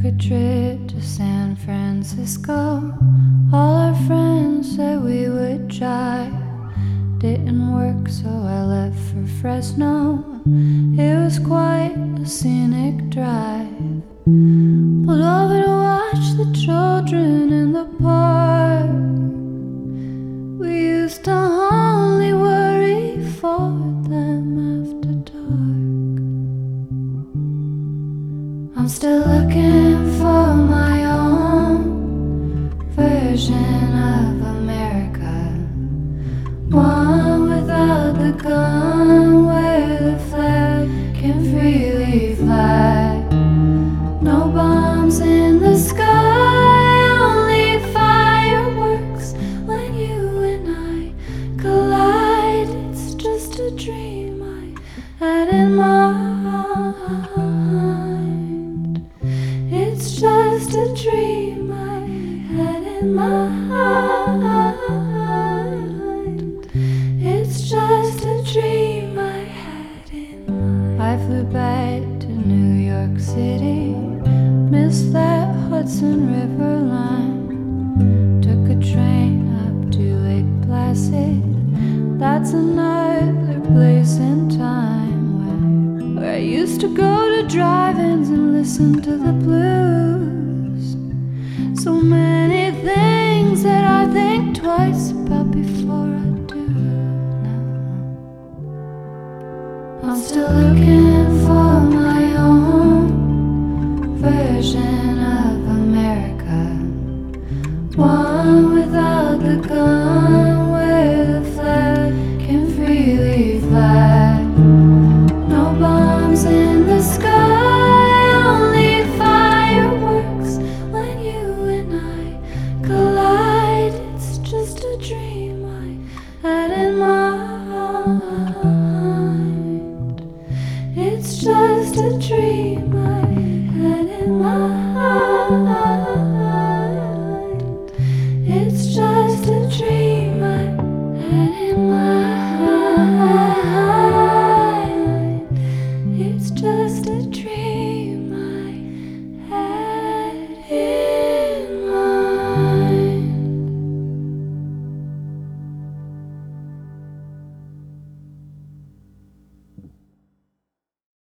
a trip to San Francisco. All our friends said we would drive. Didn't work, so I left for Fresno. It was quite a scenic drive. Pulled over to watch the children in the park. We used to only worry for them after dark. I'm still looking for my own version of America, one without the gun, where the flag can freely fly. No bombs in the sky, only fireworks when you and I collide. It's just a dream I had in mind. It's just a dream I had in mind. It's just a dream I had in mind. I flew back to New York City, missed that Hudson River line. Took a train up to Lake Placid. That's another place in time where I used to go to drive-ins and listen to the blues. So many things that I think twice about before I do now. I'm still looking for my own version of America, one